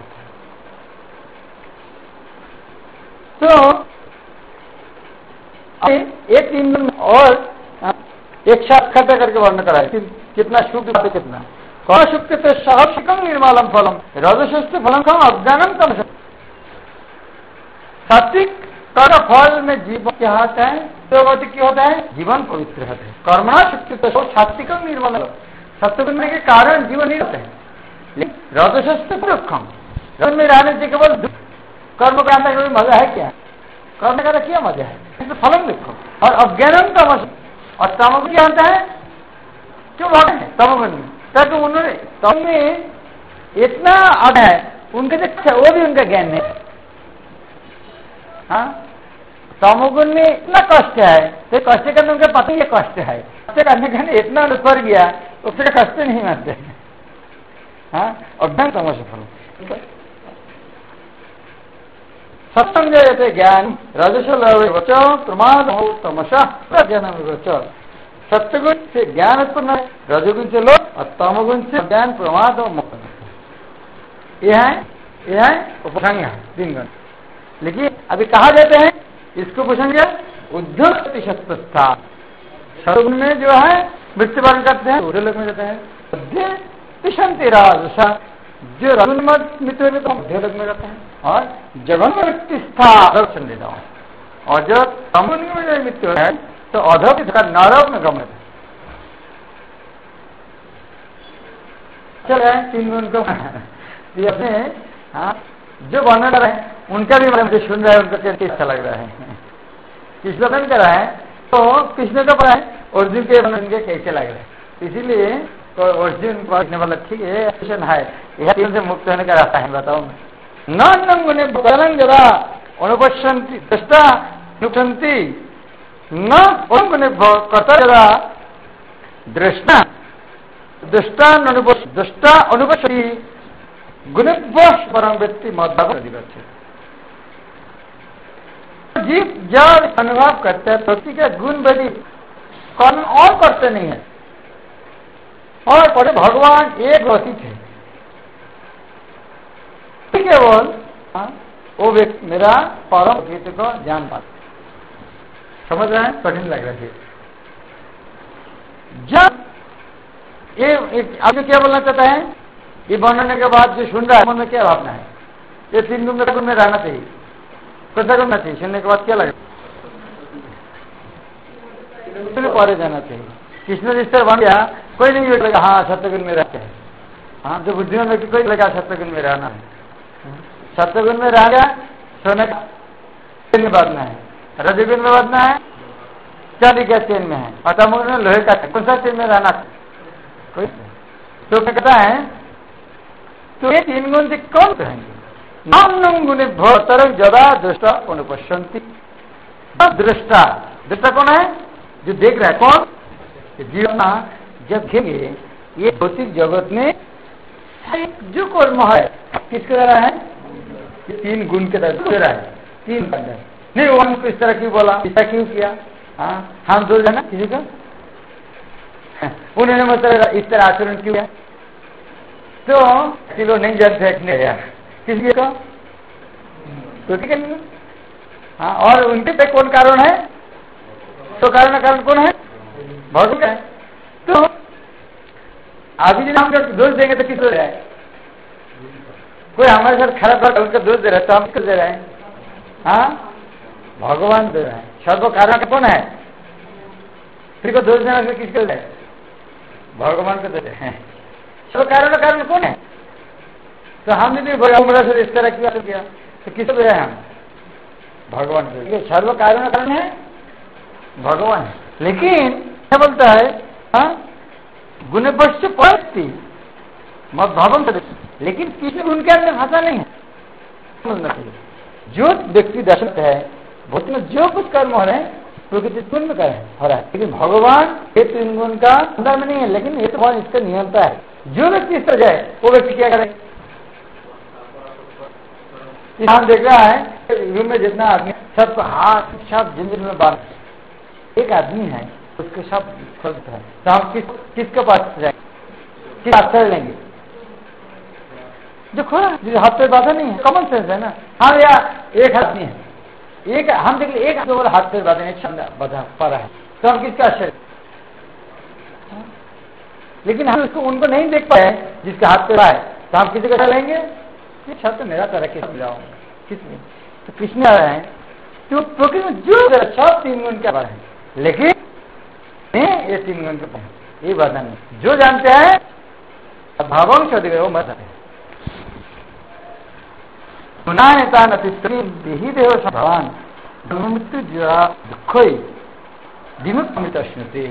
तो एक तीन और एक साथ इकट्ठा करके वर्णन कराए कि कितना शुभ कितना कौन शुभ तो सहर्षिकम निर्मलम फलम रजस्थ फलम का अज्ञानम कम सात्विक का फल में जीवन क्या होता है तो क्या होता है जीवन पवित्र होता है कर्मणा शुक्ति तो सात्विकम निर्मल सत्य बनने के कारण जीवन नहीं होते हैं लेकिन रजस्थ दुखम रज में रहने से केवल कर्म करने का मजा है क्या कर्म का क्या मजा है तो फलम देखो और अज्ञानम तमस और तमोगुण क्या होता है क्यों भाग है तमोगुण में ताकि उन्होंने तम में इतना अग है उनके जो वो भी उनका ज्ञान नहीं हाँ तमोगुण में इतना कष्ट है तो कष्ट करने उनका पता ही कष्ट है कष्ट करने का इतना ऊपर गया उससे कष्ट नहीं मानते हाँ अज्ञान तमस फल सत्संग जयते ज्ञान रजस प्रमाद हो तमसा ज्ञान सत्यगुण से ज्ञान उत्पन्न है रजोगुण से लोग और तमोगुण से ज्ञान प्रमाद और मुक्त ये है ये है उपसंग तीन गुण लेकिन अभी कहा जाते हैं इसको उपसंग उद्धत शस्त्रस्था सतगुण में जो है मृत्युवरण करते हैं पूरे लोग में जाते हैं तिशंति राजसा जो रगुण मृत्यु में तो मध्य लोग में रहते हैं और जगन में स्था दर्शन देता हूँ और जो तमुन में जो मृत्यु है तो अधो की नरक में गमन चल रहे हैं तीन गुण को अपने हाँ जो वर्णन कर रहे हैं उनका भी मुझे सुन रहा है उनका कैसे अच्छा लग रहा है किस लोग कर रहा है तो किसने तो पढ़ा है अर्जुन के उनके कैसे लग रहे हैं इसीलिए तो अर्जुन पढ़ने वाला ठीक है है यह तीन से मुक्त होने का रास्ता है बताओ न गुणे बलंग जरा अनुपश्यंती दृष्टा अनुपंती न गुणे कर्ता जरा दृष्टा दृष्टा दृष्टा अनुपति गुणवश परम व्यक्ति मध्य जीव जब अनुभव करते हैं व्यक्ति के गुण बदी कौन और करते नहीं है और पढ़े भगवान एक व्यतीत है केवल वो व्यक्ति मेरा परम गीत को जान पाता समझ रहे हैं कठिन लग रहा है जब ये अभी क्या बोलना चाहता है ये बनने के बाद जो सुन रहा है मन में क्या भावना है ये तीन गुण गुण में रहना चाहिए कैसा करना चाहिए सुनने के बाद क्या लगेगा परे जाना चाहिए कृष्ण जिस तरह बन गया कोई नहीं लगा हाँ सत्यगुण में रहते हैं हाँ जो बुद्धिमान व्यक्ति कोई लगा सत्यगुण में रहना है सत्यगुण में रह गया सोने का चेन में बांधना है रजगुण में बांधना है चांदी का चेन में है और तमोगुण में लोहे का कौन सा चेन में रहना कोई तो क्या कहता है तो ये तीन गुण से कौन कहेंगे नाम गुण भर जदा दृष्टा अनुपश्यंती दृष्टा दृष्टा कौन है जो देख रहा है कौन जीवन जब देखेंगे ये भौतिक जगत में जो कर्म है किसके द्वारा है ये तीन गुण के द्वारा है तीन बंधन नहीं वो हमको इस तरह क्यों बोला ऐसा क्यों किया हाँ हम दो जाना किसी का उन्होंने मतलब इस तरह आचरण क्यों किया तो किलो नहीं जानते किसी का तो ठीक है हाँ और उनके पे कौन कारण है तो कारण कारण कौन है भौतिक है तो अभी जब हम दोष देंगे तो किस दे रहा है कोई हमारे साथ खराब बात उनका दोष दे रहा है तो हम किस दे रहे हैं हाँ भगवान दे रहे हैं सर्व कारण कौन है स्त्री को दोष देना से किसको दे? भगवान को देते हैं। सब कारण कारण कौन है? तो हमने भी उम्र से इस तरह किया किया तो किसको दे हम? भगवान को। सर्व कारण कारण है भगवान है। लेकिन क्या बोलता है? हाँ, गुण पश्च पड़ती मत भावम से, लेकिन किसी उनके अंदर भाषा नहीं है। जो व्यक्ति दर्शक है भूत में जो कुछ कर्म हो रहे हैं प्रकृति तुम में कर हो रहा है, लेकिन भगवान ये तीन गुण का अंदर में नहीं है। लेकिन ये तो भगवान इसका नियंत्रण है। जो व्यक्ति इस तरह जाए वो व्यक्ति क्या करे? हम देख रहा है रूम में जितना आदमी सबको हाथ सब जिंदगी में बांध, एक आदमी है उसके सब खुलता है, तो हम किस किसके पास जाएंगे? किस हाथ से लेंगे? जो खोला जो हाथ पे बाधा नहीं है, कॉमन सेंस है ना। हाँ या एक आदमी है, एक हम देख एक हाथ पे बाधा नहीं बाधा पा रहा है, तो हम किसका आश्चर्य? लेकिन हम उसको उनको नहीं देख पाए जिसके हाथ पे है, तो हम किसी को लेंगे? ये शब्द मेरा तरह किस मिलाओ किसने? तो किसने आ रहे हैं? तो प्रकृति में जो सब तीन गुण के बारे हैं, लेकिन ये तीन गुण के पास ये बाधा नहीं। जो जानते हैं भावों से अधिक वो मत है। गुणायता नतिस्त्री देव भगवान मृत्यु जरा दुख विमुक्त स्मृति।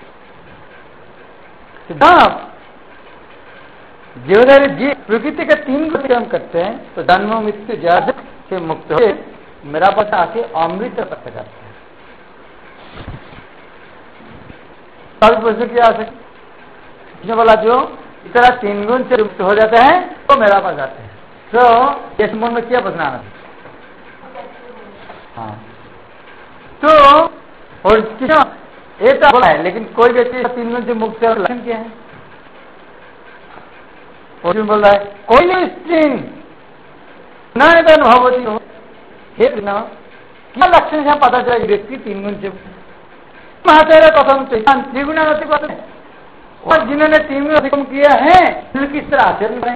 जीवधारी जी प्रकृति के तीन को कर्म करते हैं तो जन्म मृत्यु जरा से मुक्त हो मेरा पता आके अमृत तक जाते हैं। तब प्रश्न किया आ सकते बोला जो इस तरह तीन गुण से मुक्त हो जाते हैं तो मेरा पास जाते हैं। तो इस मन में क्या बदनाम? हाँ, तो और किसा ये तो बोला है, लेकिन कोई व्यक्ति तीन गुण से मुक्त है लक्षण क्या है? और बोल रहा है कोई नहीं स्त्रीन न भगवती हो हे न क्या लक्षण से पता चला व्यक्ति तीन गुण से महाचार्य कथम त्रिगुण और जिन्होंने तीन गुण अतिक्रम किया है किस तरह आचरण करें?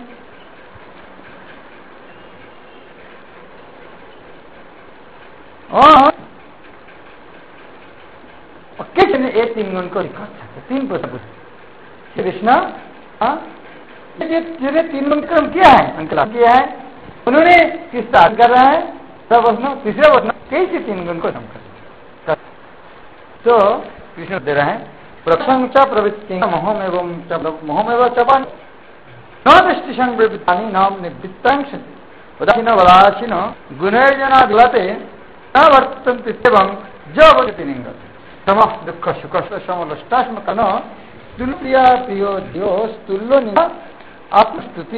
किसने एक तीन गुण को तीन प्रश्न पूछे कृष्ण जिन्होंने तीन गुण कर्म किया है अंकला किया है उन्होंने किस तरह कर रहा है? सब प्रश्न तीसरे प्रश्न कैसे तीन गुण को कम कर? तो कृष्ण दे रहे हैं प्रसंग प्रवृत्ति मोहमेव मोहमेव चपान न दृष्टि संवृत्तानि नाम निवृत्तांश उदासीन वदासीन गुणर्जना दिलते न वर्तन्ते एवं जो भवति निंगते सम दुख सुख समलष्टास्म कन तुल्य प्रियो दियोस तुल्यो निंदा आत्मस्तुति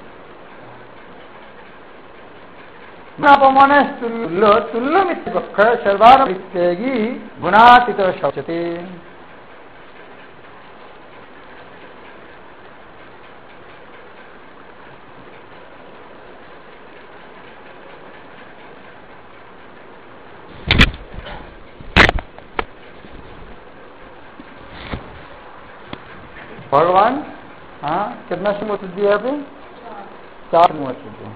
अपमान तुल्य तुल्य मित्र सर्वार वित्तेगी गुणातीत शौचते। भगवान हाँ कितना समूह दिया अभी? चार समूह दिया।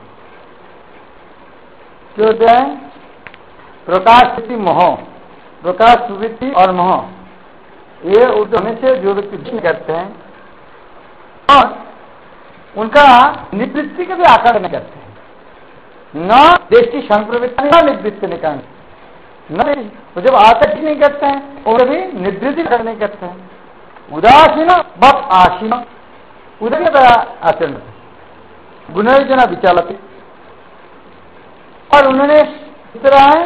क्यों दिया है? प्रकाश स्थिति मोह, प्रकाश सुवृत्ति और मोह, ये उद्यम से जो व्यक्ति करते हैं और उनका निवृत्ति का भी आकार नहीं करते हैं। न दृष्टि संप्रवृत्ति न निवृत्ति निकाल न जब आकर्षित नहीं करते हैं और भी निवृत्ति नहीं करते हैं। उदासीन बप आसीन उदय आचरण गुणर्जना विचालते और उन्होंने इस तरह है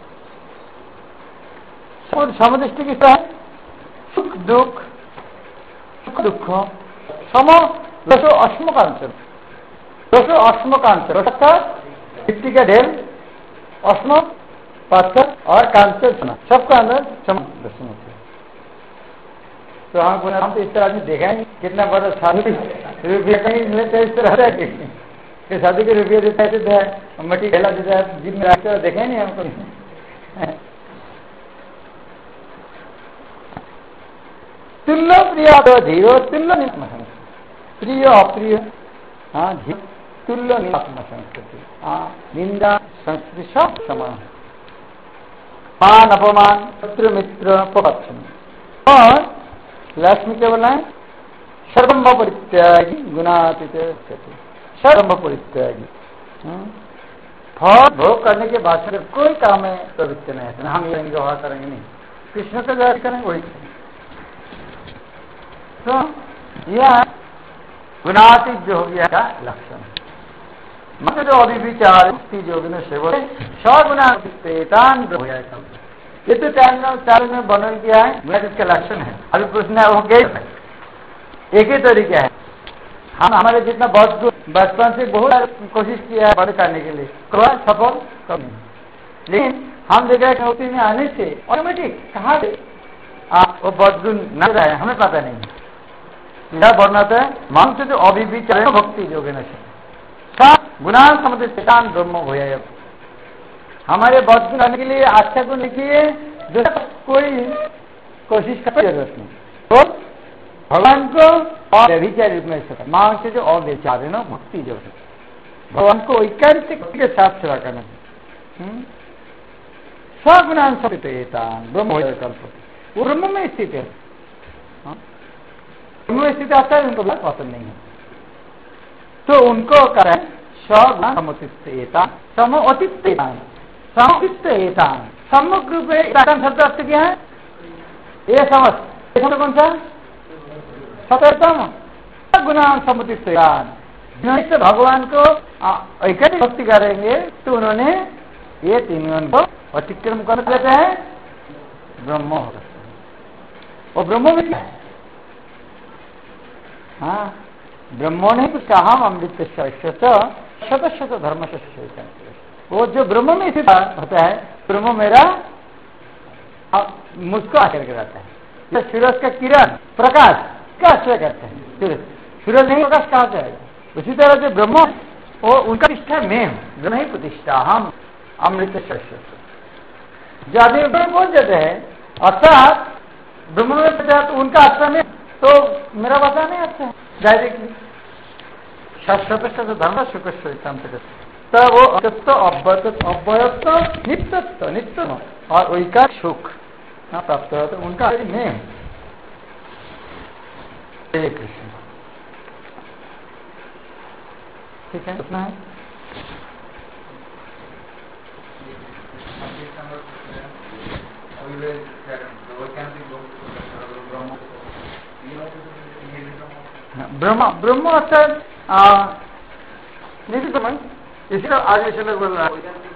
समदृष्टि किस तरह है? सुख दुख सुख दुख सम रसो अश्म कांचन रसो अश्म कांचन मिट्टी का ढेर अश्म पत्थर और कांचन सबका अंदर सम दर्शन होते हैं। तो हम हम तो इस तरह आदमी देखा है कितना बड़ा शादी रुपये कहीं मिलते इस तरह रहते कि शादी के रुपये देता है मट्टी ढेला देता है जिम में रखते देखे नहीं हमको। तुल्य प्रिय धीरो तुल्य प्रिय अप्रिय हाँ तुल्य आत्म संस्कृति हाँ निंदा संस्कृति सब समान मान अपमान शत्रु मित्र पक्षण और लक्ष्मी क्या बोला है? सर्वम्भ परित्यागी गुणातीत सर्वम्भ परित्यागी। फल भोग करने के बाद से कोई काम में प्रवृत्ति नहीं है, हम ये व्यवहार करेंगे नहीं, कृष्ण का व्यवहार करेंगे वही। तो यह गुणातीत जो हो गया का लक्षण मतलब जो अभिविचार जो सगुणातीतान हो जाएगा। ये तो चार में वर्णन किया है, गुणातीत इसका लक्षण है। अभी प्रश्न है वो गए एक ही तरीका है। हम हमारे जितना बहुत बचपन से बहुत कोशिश किया है बड़े करने के लिए, कौन सफल कम नहीं, लेकिन हम देख रहे नौकरी में आने से ऑटोमेटिक कहाँ से आप वो बहुत गुण न रहा है हमें पता नहीं। यह वर्णता है मन से जो अभिविचार भक्ति जो गुणान समझ चेतान ब्रह्म हो जाए। हमारे बहुत गुण आने के लिए अच्छा गुण लिखिए जो कोई कोशिश करने की जरूरत नहीं, तो भगवान को और व्यभिचार रूप में सेवा मां से जो अव्यचार है ना भक्ति जो है भगवान को ऐकांतिक के साथ सेवा करना सगुणान सपितान ब्रह्म हो कल्प वो ब्रह्म में स्थित है। ब्रह्म में स्थित आता है उनको पसंद नहीं है, तो उनको करें सगुण समुचितान समोतितान समुचितान सम्मुख रूप में शब्द अर्थ क्या है? ये समझ कौन सा सततम गुणा समुचितान जिन्होंने भगवान को ऐकांतिक भक्ति करेंगे तो उन्होंने ये तीनों को अतिक्रम कर देते हैं ब्रह्म हो सकता है। वो ब्रह्म में क्या है? हाँ ब्रह्मो ने कुछ कहा अमृत शत शत धर्म से वो जो ब्रह्म में स्थित होता है ब्रह्म मेरा मुझको आश्रय कराता है। सूरज का किरण प्रकाश का आश्रय करते हैं, सूरज सूरज नहीं प्रकाश कहाँ से आएगा? उसी तरह जो ब्रह्म वो उनका प्रतिष्ठा में हूँ, ब्रह्म ही प्रतिष्ठा हम अमृत शस्त्र जो आदमी बोल देते हैं अर्थात ब्रह्म में तो उनका आश्रय में तो मेरा बता नहीं अच्छा है डायरेक्टली शास्त्र धर्म सुख तब वो अत्यत्त अव्यत अव्ययत्व नित्यत्व नित्य और वैका सुख प्राप्त होता है उनका में। कृष्ण ठीक है उतना है। ब्रह्म ब्रह्म अर्थात नहीं समझ इसलिए आगे से लोग बोल रहा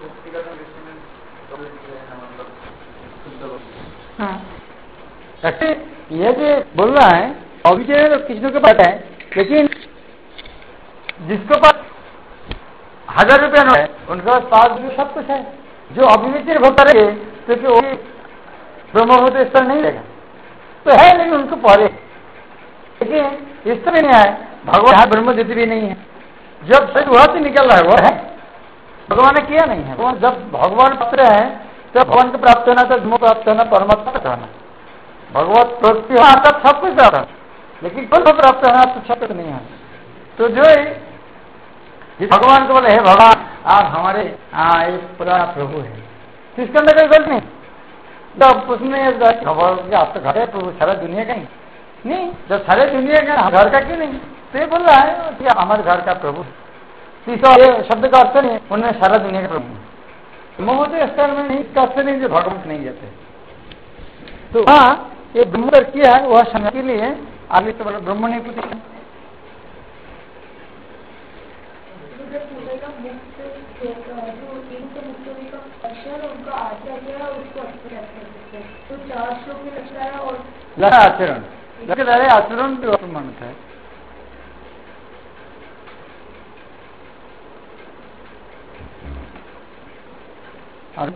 है यह जो बोल रहा है अभिचय तो किसी को पता है, लेकिन जिसको पास हजार रुपया नोट है उनके पास भी सब कुछ है। जो अभिचय भोग करेंगे क्योंकि वो ब्रह्मभूत स्तर नहीं रहेगा तो है, लेकिन उनको पहले लेकिन इस तरह नहीं है भगवान ब्रह्म जित भी नहीं है। जब सही वहां से निकल रहा है वो है भगवान ने किया नहीं है। जब भगवान पत्र है तो भगवान को प्राप्त होना तो धर्म प्राप्त होना परमात्मा प्राप्त होना भगवत प्रवृत्ति होना तब सब कुछ प्राप्त होना, लेकिन कुछ प्राप्त होना तो सब कुछ नहीं है। तो जो भगवान को बोले हे भगवान आप हमारे एक पुराना प्रभु है तो इसके अंदर कोई गलत नहीं। जब उसमें आप तो घर है प्रभु सारा दुनिया का ही नहीं, जब सारे दुनिया का घर का क्यों नहीं तो ये बोल रहा है कि हमारे घर का प्रभु ये शब्द का अर्थ नहीं उन्हें सारा दुनिया का प्रभु मोह तो स्तर में नहीं इसका अर्थ नहीं जो भगवान नहीं जाते। तो हाँ ये ब्रह्म किया है वह समय के लिए आगे तो बोला ब्रह्म नहीं कुछ आचरण लगे आचरण भी मानता है। और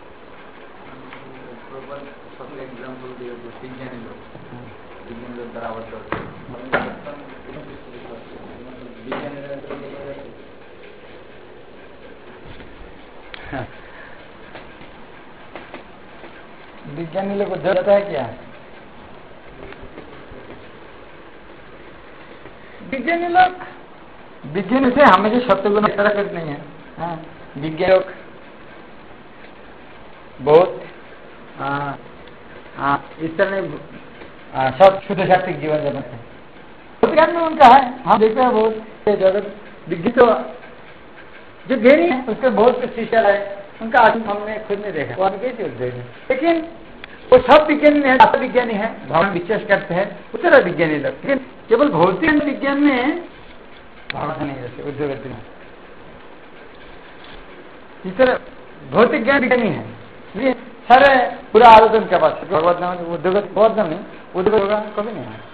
एग्जाम्पल दिए विज्ञानी लोग विज्ञानी लोग बराबर करते विज्ञानी लोग को जरूरत है क्या? विज्ञानी लोग विज्ञान से हमें जो सत्य गुण तरह करते नहीं है। विज्ञान लोग बहुत इस तरह सब शुद्ध सात्विक जीवन जाना है। भौतिक ज्ञान में उनका है, हम देखते हैं बहुत जगत विज्ञित जो ज्ञानी है उसके बहुत से शिष्य है, उनका आश्रम हमने खुद नहीं देखा, वो कैसे देखे, लेकिन वो सब विज्ञानी है, सब विज्ञानी है, भगवान विश्वास करते हैं, उस तरह विज्ञानी लोग, लेकिन केवल भौतिक विज्ञान में भावना नहीं रहती उद्योगति में। इस तरह भौतिक ज्ञान विज्ञानी है, ये सारे पूरा आलोचन के पास भगवत नाम उद्योगत बहुत नाम नहीं उद्योग होगा कभी नहीं है।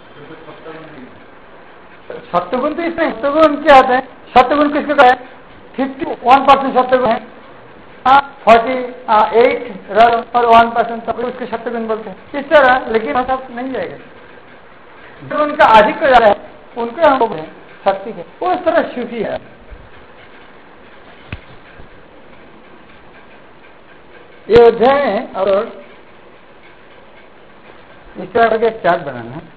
सत्वगुण तो इसमें सत्वगुण क्या होता है, सत्वगुण किसको कहा है, फिफ्टी वन परसेंट सत्वगुण है, फोर्टी एट और वन परसेंट सब उसके सत्वगुण बोलते हैं इस तरह, लेकिन सब नहीं जाएगा। जो उनका अधिक हो जा रहा है उनको हम बोलते हैं शक्ति है, वो इस तरह सूफी है। ये अध्याय है और इस तरह का चार्ट बनाना है।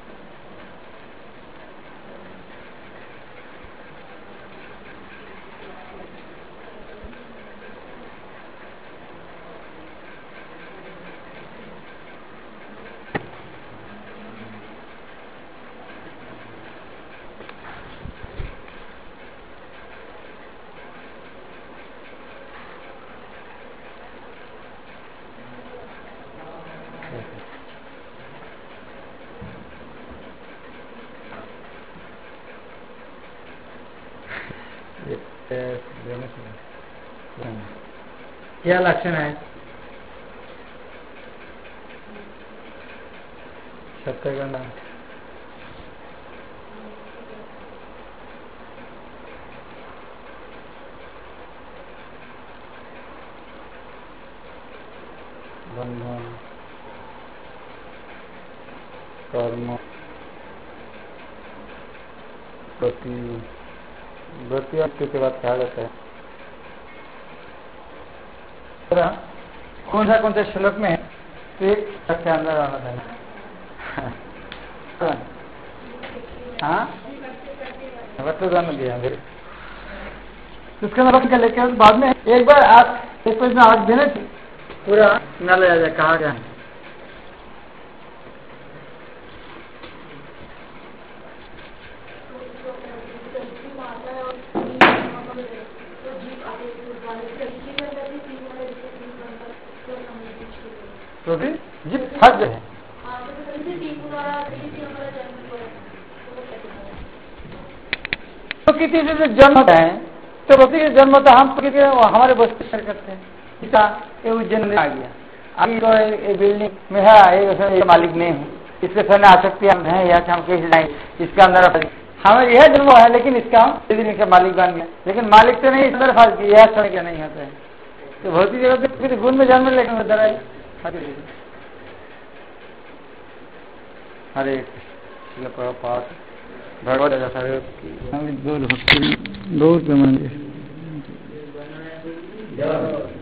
क्या लक्षण है सत्यगुण, बंधन, कर्म, गति, गति के बाद कहा जाता है कौन सा कौन सा श्लोक में है, तो एक के अंदर आना था। हाँ वस्तुदान दिया फिर उसके अंदर क्या लेके बाद में एक बार आप एक पेज में आग देने थे पूरा न ले जाए कहा गया है। तो भी जीव फंस गए हैं, तो किसी से जो जन्म होता है तो बच्चे का जन्म होता है, हम किसी हमारे बच्चे शेयर करते हैं, इसका ये जन्म आ गया, अभी तो एक बिल्डिंग में है, एक मालिक नहीं हूँ, इसके सामने आसक्ति हम हैं या हम कैसे जाए, इसका अंदर हमें यह जन्म है, लेकिन इसका हम बिल्डिंग का मालिक बन गया, लेकिन मालिक तो नहीं, अंदर फंस गया, यह समय क्या नहीं होता है। तो भौतिक जगत फिर गुण में जन्म लेकिन उधर आई। हरे कृष्ण पाठ भगवत गौर भक्ति गौर के मंदिर।